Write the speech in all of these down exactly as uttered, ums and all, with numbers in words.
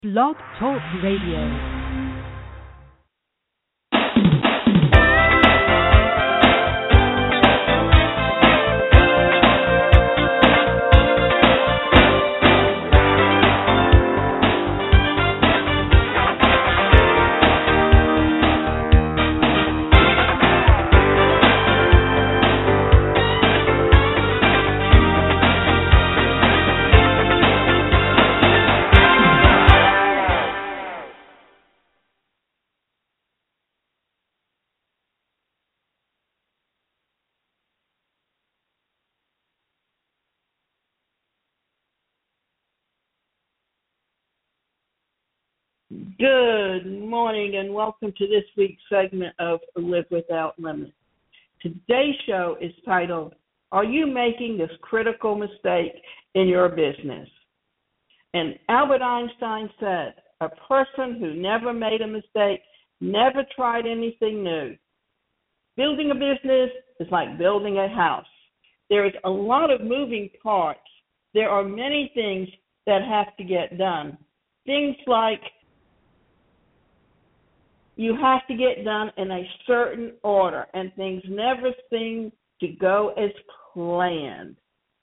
Blog Talk Radio. Good morning and welcome to this week's segment of Live Without Limits. Today's show is titled, Are You Making This Critical Mistake in Your Business? And Albert Einstein said, a person who never made a mistake never tried anything new. Building a business is like building a house. There is a lot of moving parts. There are many things that have to get done. Things like you have to get done in a certain order, and things never seem to go as planned.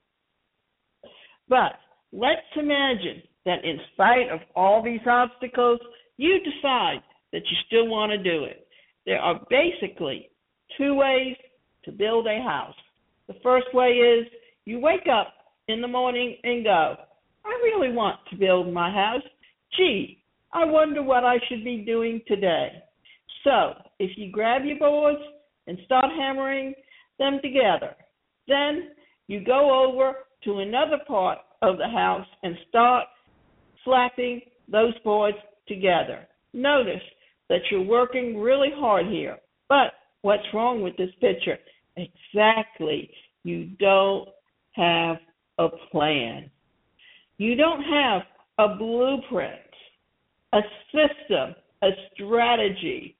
But let's imagine that in spite of all these obstacles, you decide that you still want to do it. There are basically two ways to build a house. The first way is you wake up in the morning and go, I really want to build my house. Gee, I wonder what I should be doing today. So, if you grab your boards and start hammering them together, then you go over to another part of the house and start slapping those boards together. Notice that you're working really hard here. But what's wrong with this picture? Exactly. You don't have a plan. You don't have a blueprint, a system, a strategy.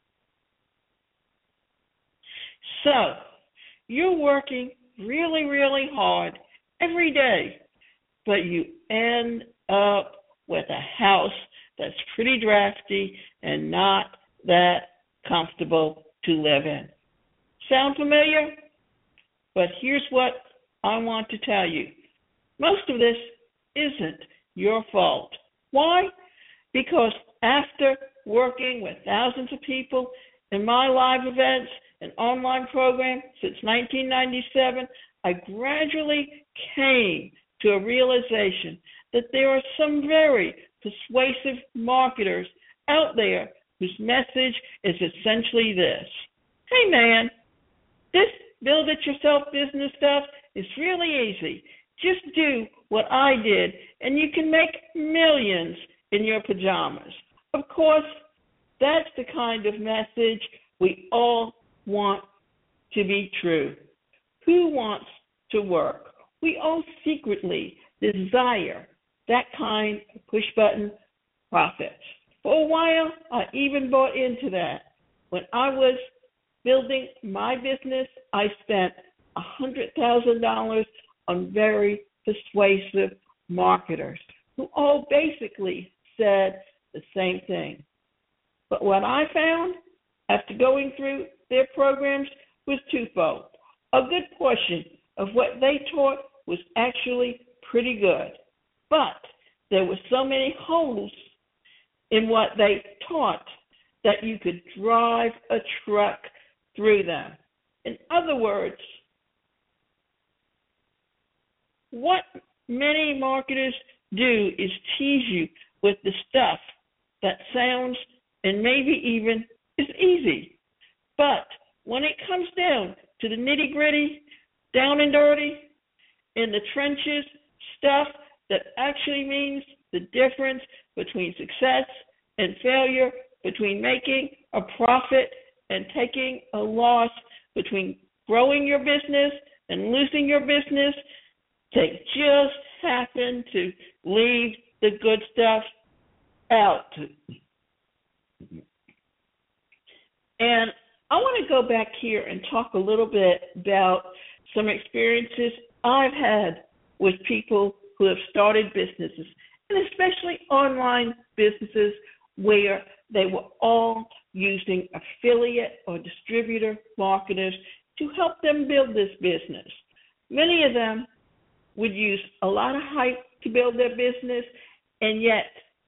So, you're working really, really hard every day, but you end up with a house that's pretty drafty and not that comfortable to live in. Sound familiar? But here's what I want to tell you. Most of this isn't your fault. Why? Because after working with thousands of people in my live events and online program since nineteen ninety-seven, I gradually came to a realization that there are some very persuasive marketers out there whose message is essentially this. Hey man, this build-it-yourself business stuff is really easy. Just do what I did and you can make millions in your pajamas. Of course, that's the kind of message we all want to be true. Who wants to work? We all secretly desire that kind of push-button profits. For a while, I even bought into that. When I was building my business, I spent one hundred thousand dollars on very persuasive marketers who all basically said the same thing. But what I found after going through their programs was twofold. A good portion of what they taught was actually pretty good, but there were so many holes in what they taught that you could drive a truck through them. In other words, what many marketers do is tease you with the stuff that sounds and maybe even is easy. But when it comes down to the nitty-gritty, down and dirty, in the trenches, stuff that actually means the difference between success and failure, between making a profit and taking a loss, between growing your business and losing your business, they just happen to leave the good stuff out. And I want to go back here and talk a little bit about some experiences I've had with people who have started businesses and especially online businesses where they were all using affiliate or distributor marketers to help them build this business. Many of them would use a lot of hype to build their business, and yet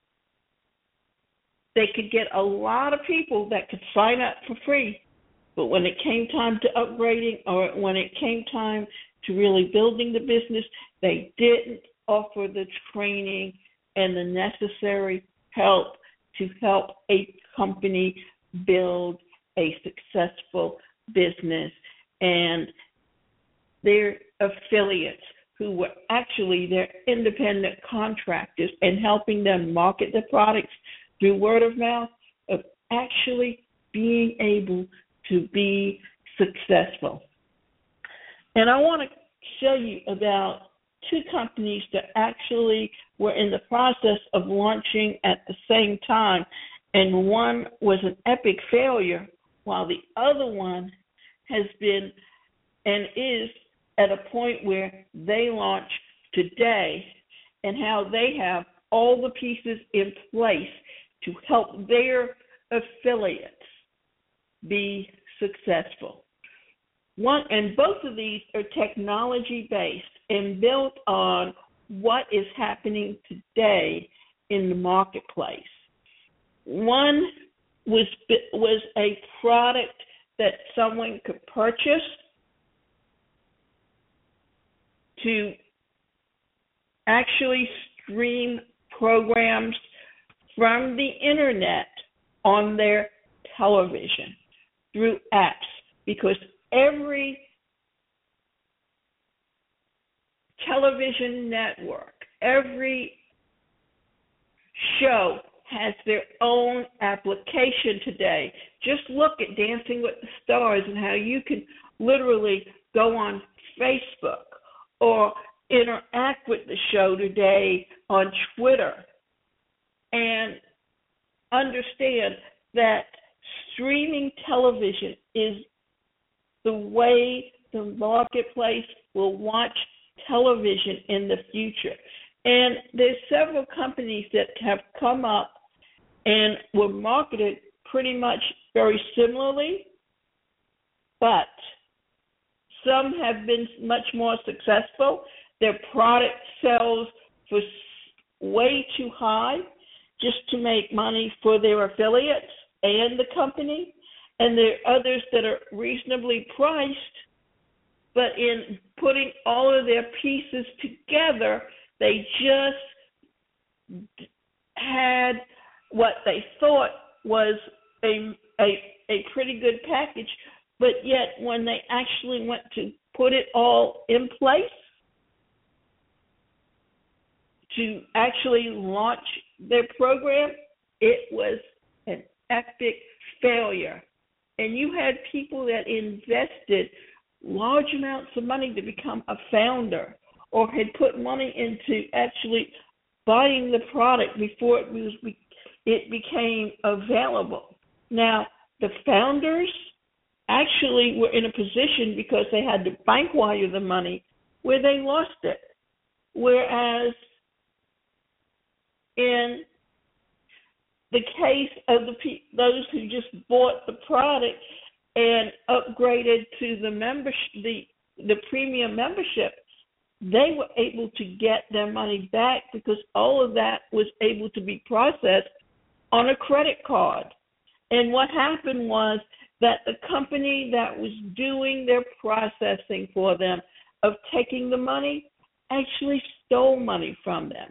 they could get a lot of people that could sign up for free. But when it came time to upgrading, or when it came time to really building the business, they didn't offer the training and the necessary help to help a company build a successful business. And their affiliates, who were actually their independent contractors and helping them market their products through word of mouth, of actually being able to be successful. And I want to show you about two companies that actually were in the process of launching at the same time, and one was an epic failure, while the other one has been and is at a point where they launch today, and how they have all the pieces in place to help their affiliates be successful. One, and both of these are technology-based and built on what is happening today in the marketplace. One was was a product that someone could purchase to actually stream programs from the internet on their television through apps, because every television network, every show has their own application today. Just look at Dancing with the Stars and how you can literally go on Facebook or interact with the show today on Twitter, and understand that streaming television is the way the marketplace will watch television in the future. And there's several companies that have come up and were marketed pretty much very similarly, but some have been much more successful. Their product sells for way too high just to make money for their affiliates and the company. And there are others that are reasonably priced, but in putting all of their pieces together, they just had what they thought was a, a a pretty good package, but yet when they actually went to put it all in place to actually launch their program, it was an epic failure. And you had people that invested large amounts of money to become a founder, or had put money into actually buying the product before it was it became available. Now, the founders actually were in a position, because they had to bank wire the money, where they lost it. Whereas in the case of the pe- those who just bought the product and upgraded to the membership, the the premium membership, they were able to get their money back, because all of that was able to be processed on a credit card. And what happened was that the company that was doing their processing for them of taking the money actually stole money from them.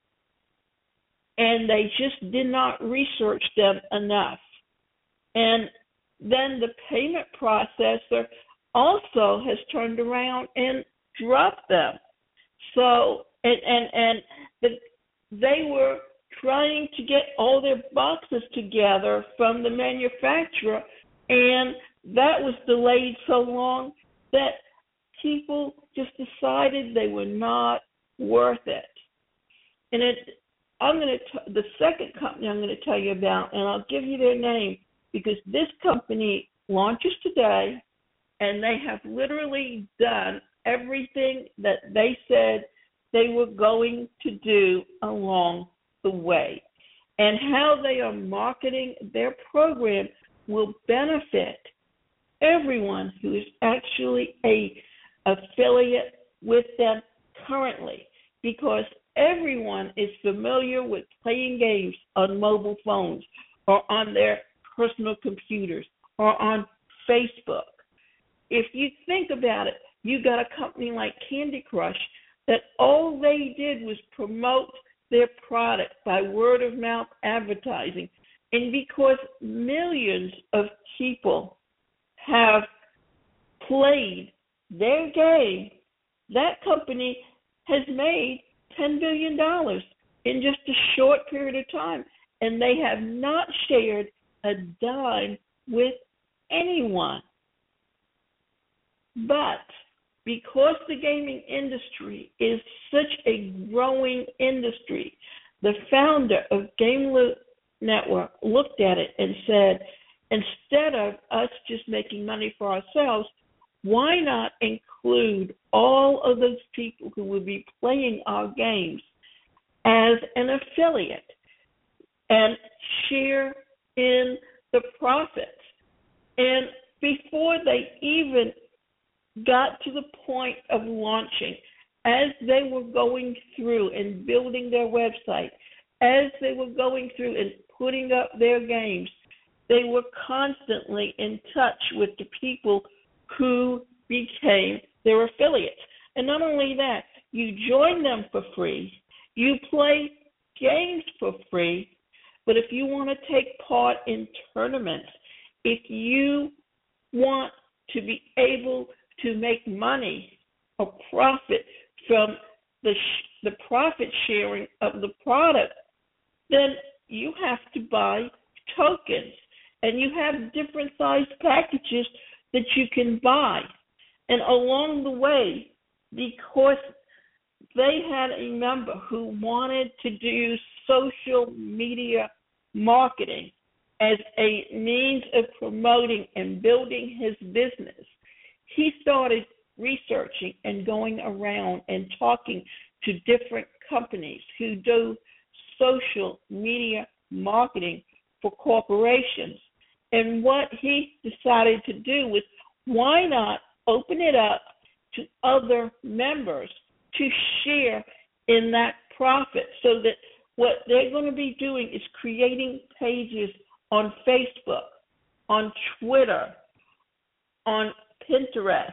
And they just did not research them enough. And then the payment processor also has turned around and dropped them. So, and and, and the, they were trying to get all their boxes together from the manufacturer, and that was delayed so long that people just decided they were not worth it. And it, I'm going to the second company I'm going to tell you about, and I'll give you their name, because this company launches today, and they have literally done everything that they said they were going to do along the way. And how they are marketing their program will benefit everyone who is actually a affiliate with them currently, because everyone is familiar with playing games on mobile phones or on their personal computers or on Facebook. If you think about it, you got a company like Candy Crush that all they did was promote their product by word of mouth advertising. And because millions of people have played their game, that company has made ten billion dollars in just a short period of time. And they have not shared a dime with anyone. But because the gaming industry is such a growing industry, the founder of Game Loot Network looked at it and said, instead of us just making money for ourselves, why not include all of those people who will be playing our games as an affiliate and share in the profits? And before they even got to the point of launching, as they were going through and building their website, as they were going through and putting up their games, they were constantly in touch with the people who became their affiliates. And not only that, you join them for free, you play games for free, but if you want to take part in tournaments, if you want to be able to make money or profit from the sh- the profit sharing of the product, then you have to buy tokens. And you have different size packages that you can buy. And along the way, because they had a member who wanted to do social media marketing as a means of promoting and building his business, he started researching and going around and talking to different companies who do social media marketing for corporations. And what he decided to do was, why not open it up to other members to share in that profit, so that what they're going to be doing is creating pages on Facebook, on Twitter, on Pinterest,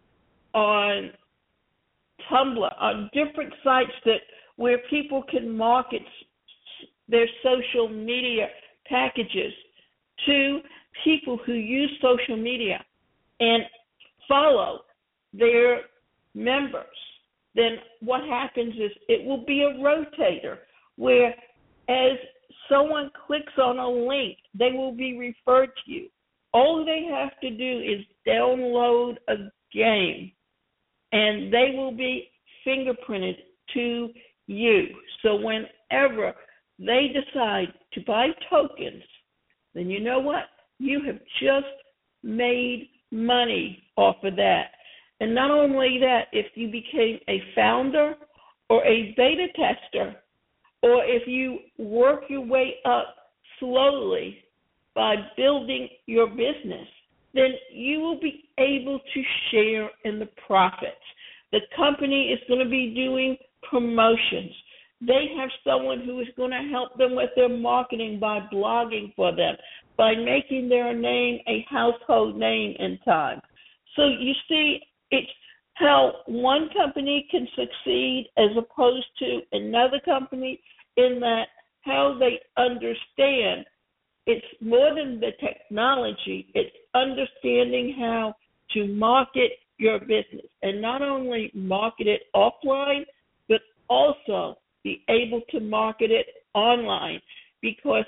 on Tumblr, on different sites that where people can market their social media packages to people who use social media and follow their members. Then what happens is it will be a rotator where as someone clicks on a link, they will be referred to you. All they have to do is download a game and they will be fingerprinted to you. So whenever they decide to buy tokens, then you know what? You have just made money off of that. And not only that, if you became a founder or a beta tester, or if you work your way up slowly by building your business, then you will be able to share in the profits. The company is going to be doing promotions. They have someone who is going to help them with their marketing by blogging for them, by making their name a household name in time. So you see, it's how one company can succeed as opposed to another company, in that how they understand. It's more than the technology. It's understanding how to market your business, and not only market it offline, but also be able to market it online, because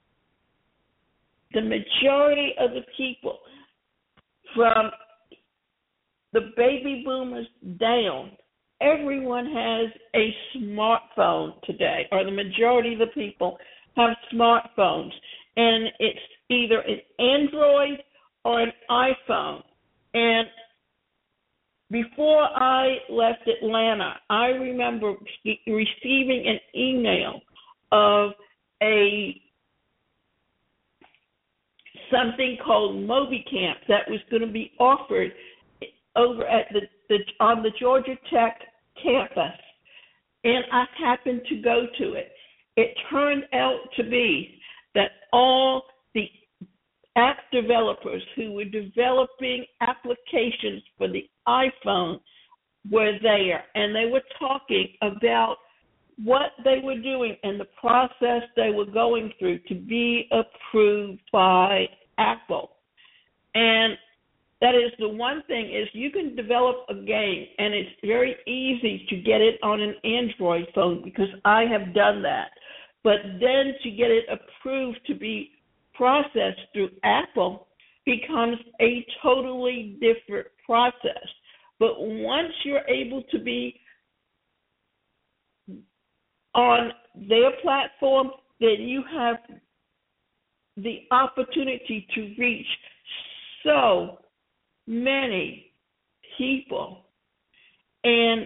the majority of the people from the baby boomers down, everyone has a smartphone today, or the majority of the people have smartphones, and it's either an Android or an iPhone. And before I left Atlanta, I remember receiving an email of a something called MobiCamp that was going to be offered over at the, the on the Georgia Tech campus, and I happened to go to it. It turned out to be that all the app developers who were developing applications for the iPhone were there, and they were talking about what they were doing and the process they were going through to be approved by Apple. And that is the one thing is you can develop a game, and it's very easy to get it on an Android phone because I have done that. But then to get it approved to be processed through Apple becomes a totally different process. But once you're able to be on their platform, then you have the opportunity to reach so many people. And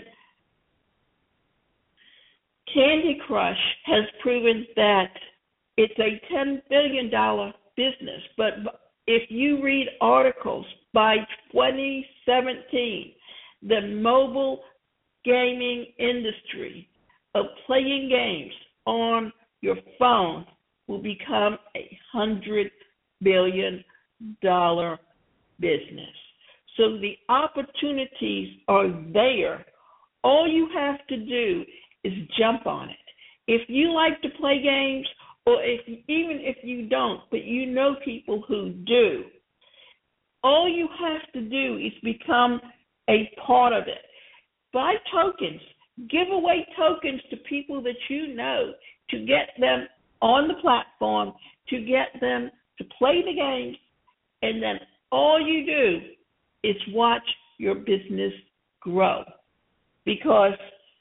Candy Crush has proven that it's a ten billion dollars business. But if you read articles by twenty seventeen, the mobile gaming industry of playing games on your phone will become a hundred billion dollar business. So the opportunities are there. All you have to do is jump on it. If you like to play games, or if even if you don't, but you know people who do, all you have to do is become a part of it. Buy tokens. Give away tokens to people that you know to get them on the platform, to get them to play the games, and then all you do is watch your business grow. Because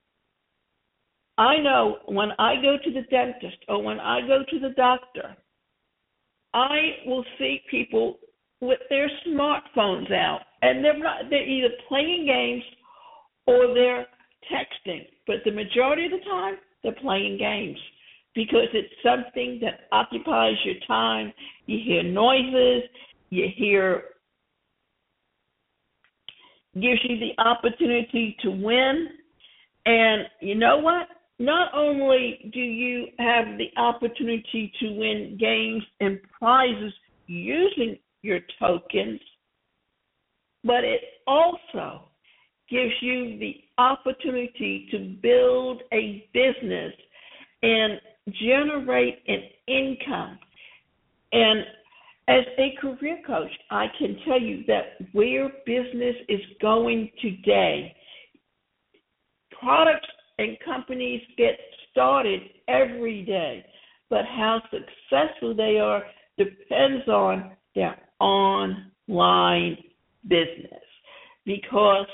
I know when I go to the dentist or when I go to the doctor, I will see people with their smartphones out, and they're not, they're either playing games or they're texting, but the majority of the time they're playing games because it's something that occupies your time. You hear noises, you hear, gives you the opportunity to win, and you know what? Not only do you have the opportunity to win games and prizes using your tokens, but it also gives you the opportunity to build a business and generate an income. And as a career coach, I can tell you that where business is going today, products and companies get started every day, but how successful they are depends on their online business, because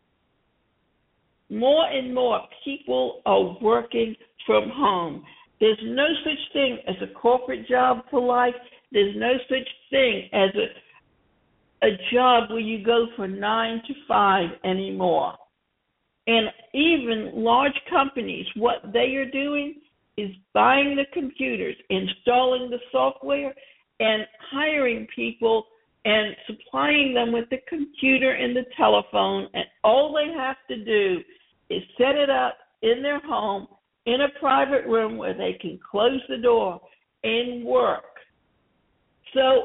more and more people are working from home. There's no such thing as a corporate job for life. There's no such thing as a, a job where you go from nine to five anymore. And even large companies, what they are doing is buying the computers, installing the software, and hiring people and supplying them with the computer and the telephone. And all they have to do is set it up in their home in a private room where they can close the door and work. So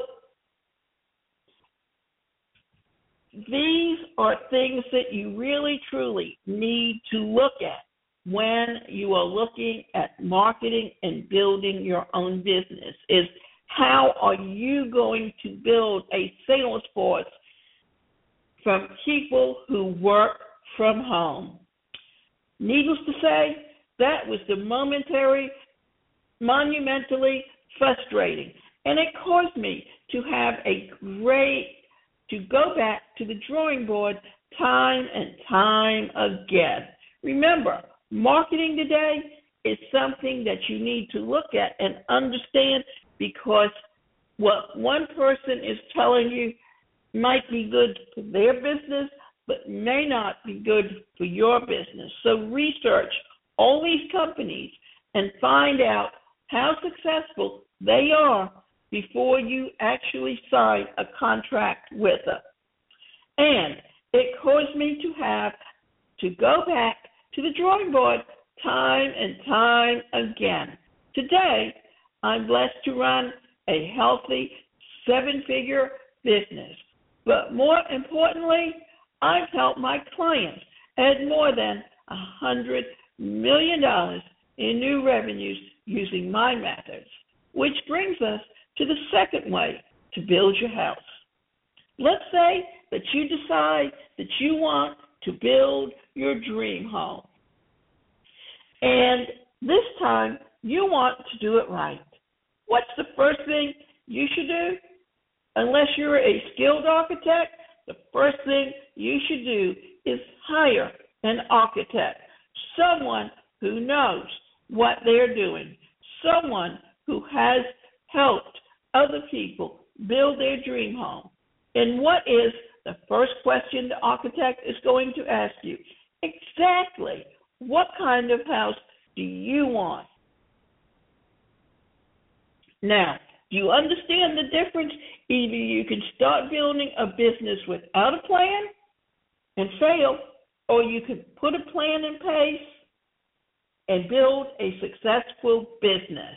these are things that you really, truly need to look at when you are looking at marketing and building your own business, is how are you going to build a sales force from people who work from home? Needless to say, that was the momentary, monumentally frustrating. And it caused me to have a great, to go back to the drawing board time and time again. Remember, marketing today is something that you need to look at and understand, because what one person is telling you might be good for their business, but may not be good for your business. So research all these companies and find out how successful they are before you actually sign a contract with them. And it caused me to have to go back to the drawing board time and time again. Today, I'm blessed to run a healthy seven-figure business. But more importantly, I've helped my clients add more than one hundred million dollars in new revenues using my methods, which brings us to the second way to build your house. Let's say that you decide that you want to build your dream home. And this time, you want to do it right. What's the first thing you should do? Unless you're a skilled architect, the first thing you should do is hire an architect, someone who knows what they're doing, someone who has helped other people build their dream home. And what is the first question the architect is going to ask you? Exactly what kind of house do you want? Now, do you understand the difference? Either you can start building a business without a plan and fail, or you can put a plan in place and build a successful business.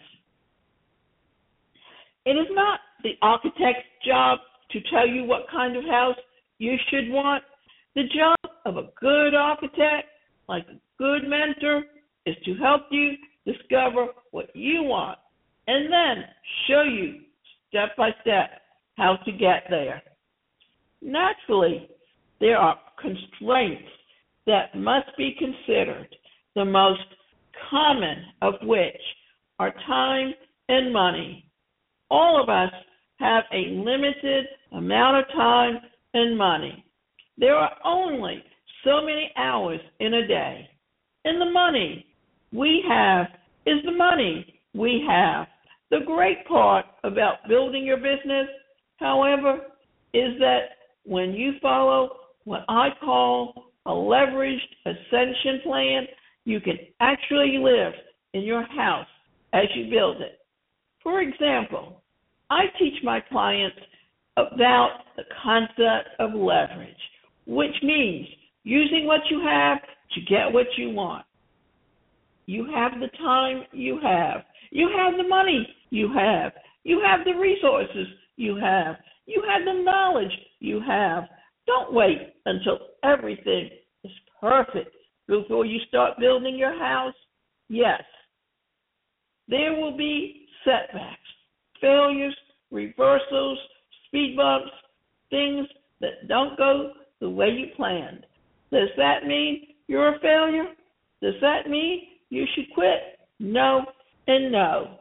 It is not the architect's job to tell you what kind of house you should want. The job of a good architect, like a good mentor, is to help you discover what you want and then show you step by step how to get there. Naturally, there are constraints that must be considered, the most common of which are time and money. All of us have a limited amount of time and money. There are only so many hours in a day. And the money we have is the money we have. The great part about building your business, however, is that when you follow what I call a leveraged ascension plan, you can actually live in your house as you build it. For example, I teach my clients about the concept of leverage, which means using what you have to get what you want. You have the time you have. You have the money you have. You have the resources you have. You have the knowledge you have. Don't wait until everything is perfect before you start building your house. Yes, there will be setbacks, failures, reversals, speed bumps, things that don't go the way you planned. Does that mean you're a failure? Does that mean you should quit? No and no.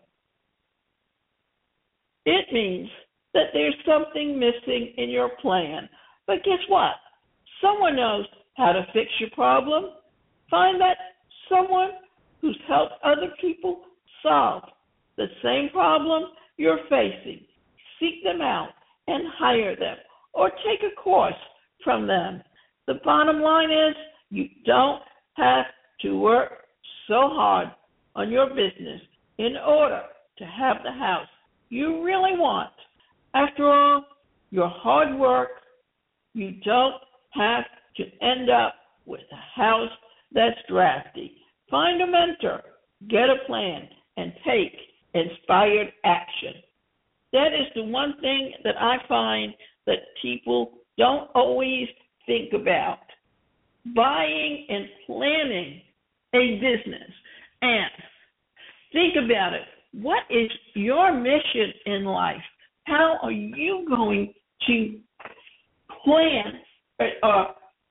It means that there's something missing in your plan. But guess what? Someone knows how to fix your problem. Find that someone who's helped other people solve the same problem you're facing. Seek them out and hire them, or take a course from them. The bottom line is you don't have to work so hard on your business in order to have the house you really want. After all, your hard work, you don't have to end up with a house that's drafty. Find a mentor, get a plan, and take inspired action. That is the one thing that I find that people don't always think about. Buying and planning a business. And think about it. What is your mission in life? How are you going to plan or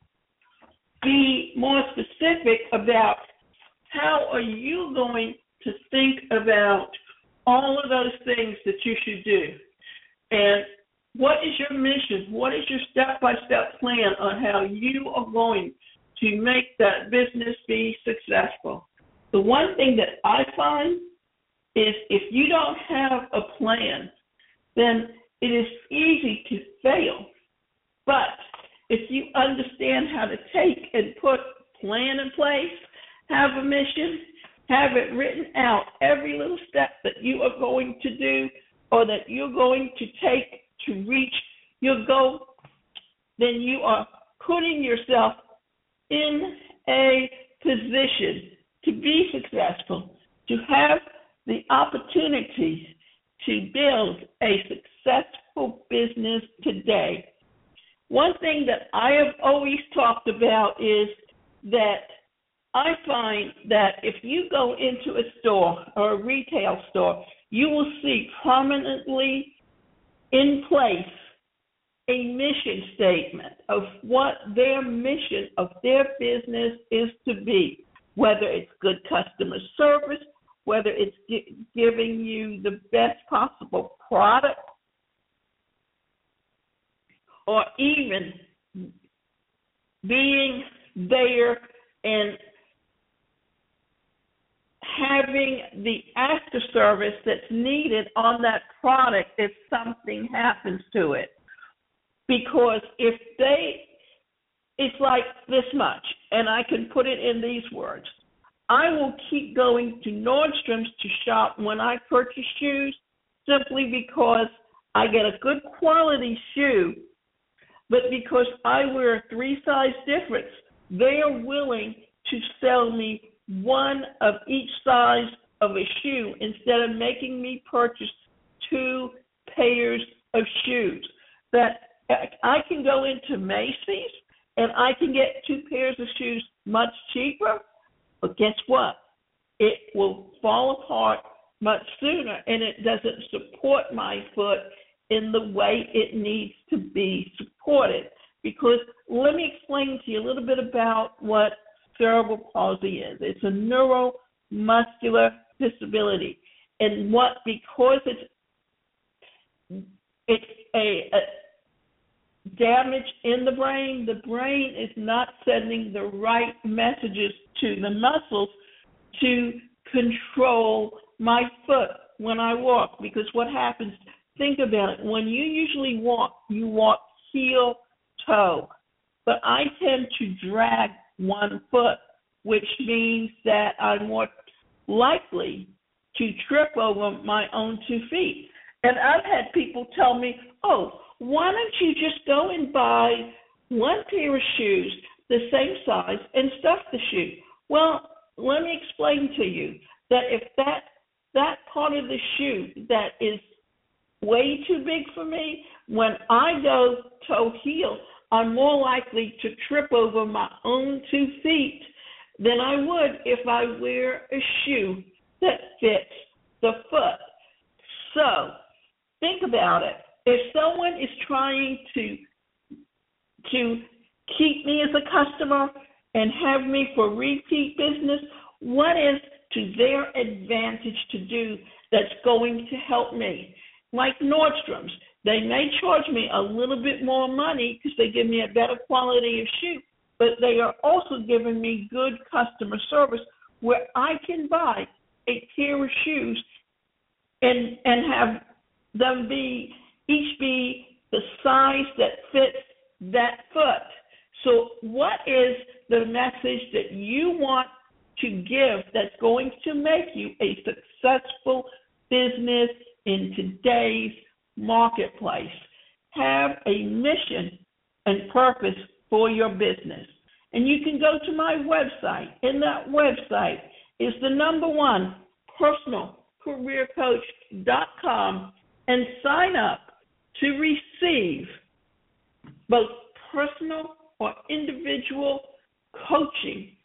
be more specific about how are you going to think about all of those things that you should do? And what is your mission? What is your step-by-step plan on how you are going to make that business be successful? The one thing that I find is if you don't have a plan, then it is easy to fail. But if you understand how to take and put plan in place, have a mission, have it written out, every little step that you are going to do or that you're going to take to reach your goal, then you are putting yourself in a position to be successful, to have the opportunity to build a successful business today. One thing that I have always talked about is that I find that if you go into a store or a retail store, you will see prominently in place a mission statement of what their mission of their business is to be, whether it's good customer service, whether it's gi- giving you the best possible product, or even being there and having the after service that's needed on that product if something happens to it. Because if they, it's like this much, and I can put it in these words. I will keep going to Nordstrom's to shop when I purchase shoes simply because I get a good quality shoe, but because I wear a three-size difference, they are willing to sell me one of each size of a shoe instead of making me purchase two pairs of shoes. That I can go into Macy's and I can get two pairs of shoes much cheaper, but guess what? It will fall apart much sooner, and it doesn't support my foot in the way it needs to be supported. Because let me explain to you a little bit about what cerebral palsy is. It's a neuromuscular disability, and what because it's it's a, a damage in the brain, the brain is not sending the right messages to the muscles to control my foot when I walk. Because what happens, think about it, when you usually walk, you walk heel toe, but I tend to drag one foot, which means that I'm more likely to trip over my own two feet. And I've had people tell me, oh, why don't you just go and buy one pair of shoes, the same size, and stuff the shoe? Well, let me explain to you that if that that part of the shoe that is way too big for me, when I go toe heel, I'm more likely to trip over my own two feet than I would if I wear a shoe that fits the foot. So think about it. If someone is trying to to keep me as a customer and have me for repeat business, what is to their advantage to do that's going to help me? Like Nordstrom's, they may charge me a little bit more money because they give me a better quality of shoe, but they are also giving me good customer service where I can buy a pair of shoes and and have them be each be the size that fits that foot. So what is the message that you want to give that's going to make you a successful business in today's marketplace? Have a mission and purpose for your business. And you can go to my website. And that website is the number one, personal career coach dot com, and sign up to receive both personal or individual coaching